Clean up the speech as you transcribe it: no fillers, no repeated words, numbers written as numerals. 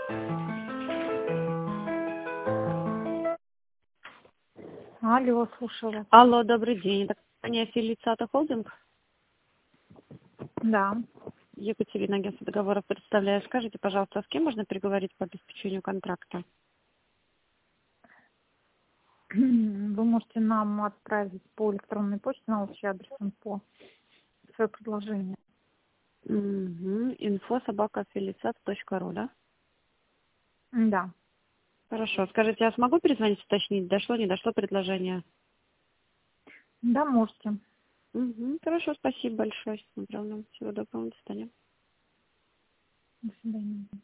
Алло, слушаю вас. Алло, добрый день. Это компания Фелицата Холдинг. Да. Екатерина, агентство договоров представляю. Скажите, пожалуйста, с кем можно переговорить по обеспечению контракта? Вы можете нам отправить по электронной почте на общий адрес инфо свое предложение. Info@feliciat.ru, да? Да. Хорошо. Скажите, я смогу перезвонить, уточнить, дошло, не дошло предложение? Да, можете. Хорошо, спасибо большое. Всего доброго, до свидания. До свидания.